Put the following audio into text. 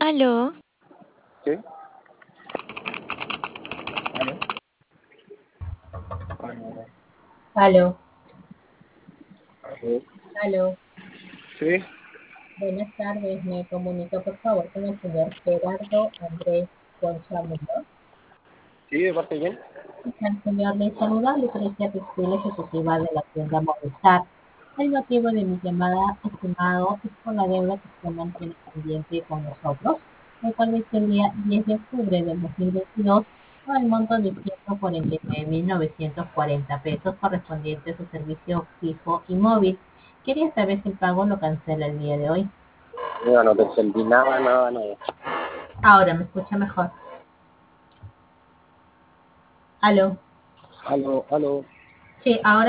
Aló, ¿Sí? ¿Aló? ¿Aló? Aló, ¿Aló? aló, ¿Sí? buenas tardes. Me comunica por favor con el señor Gerardo Andrés Concha Muñoz. ¿Sí? ¿De parte de quién? El señor le saluda, Lucrecia Textil Ejecutiva de la tienda Movistar. El motivo de mi llamada, estimado, es por la deuda que usted mantiene pendiente con nosotros, el cual vence el día 10 de octubre del 2022 con el monto de 149.940 pesos correspondiente a su servicio fijo y móvil. Quería saber si el pago lo cancela el día de hoy. Mira, no te entendí nada, nada, nada. Ahora me escucha mejor. Aló. ¿Aló? ¿Aló? Sí, ahora